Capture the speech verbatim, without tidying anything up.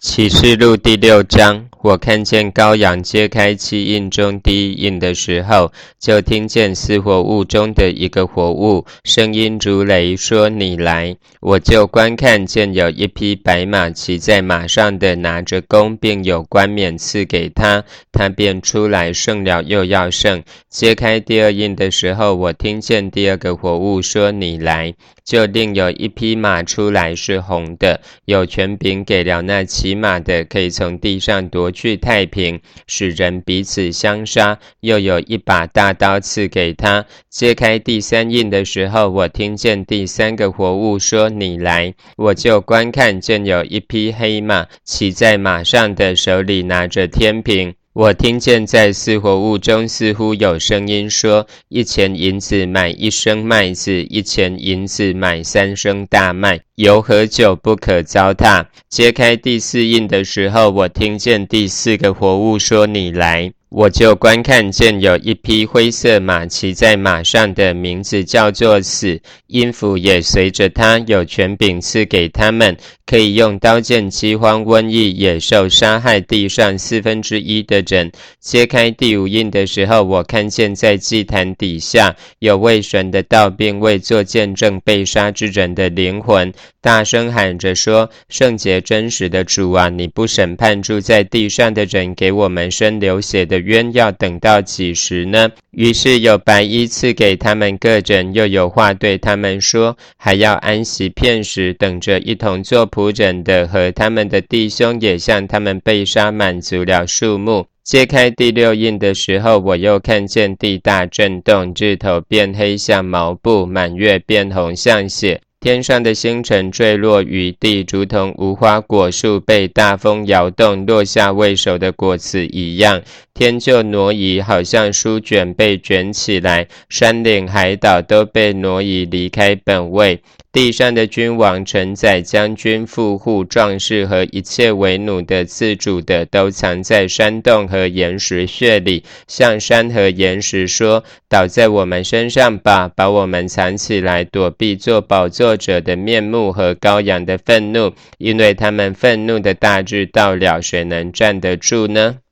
启示录第六章，我看见羔羊揭开七印中第一印的时候，就听见四活物中的一个活物，声音如雷，说：你来。我就观看，见有一匹白马，骑在马上的拿着弓，并有冠冕赐给他，他便出来，胜了又要胜。揭开第二印的时候，我听见第二个活物说：你来。就另有一匹马出来，是红的，有权柄给了那骑马的，可以从地上夺去太平，使人彼此相杀，又有一把大刀赐给他。揭开第三印的时候，我听见第三个活物说：你来。我就观看，见有一匹黑马，骑在马上的，手里拿着天平。我听见在四活物中似乎有声音说：一钱银子买一升麦子，一钱银子买三升大麦，油和酒不可糟蹋。揭开第四印的时候，我听见第四个活物说：你来。我就观看，见有一匹灰色马，骑在马上的，名字叫做死，阴府也随着他，有权柄赐给他们，可以用刀剑、饥荒、瘟疫、野兽杀害地上四分之一的人。揭开第五印的时候，我看见在祭坛底下有为神的道并为做见证被杀之人的灵魂，大声喊着说：圣洁真实的主啊，你不审判住在地上的人，给我们生流血的冤，要等到几时呢？于是有白衣赐给他们个人，又有话对他们说，还要安息片时，等着一同做仆人的和他们的弟兄也向他们被杀满足了数目。揭开第六印的时候，我又看见地大震动，日头变黑像毛布，满月变红像血，天上的星辰坠落于地，如同无花果树被大风摇动落下未熟的果子一样。天就挪移，好像书卷被卷起来，山岭海岛都被挪移离开本位。地上的君王、臣宰、将军、富户、壮士和一切为奴的、自主的，都藏在山洞和岩石穴里，向山和岩石说：倒在我们身上吧，把我们藏起来，躲避做宝座者的面目和羔羊的愤怒，因为他们愤怒的大日到了，谁能站得住呢？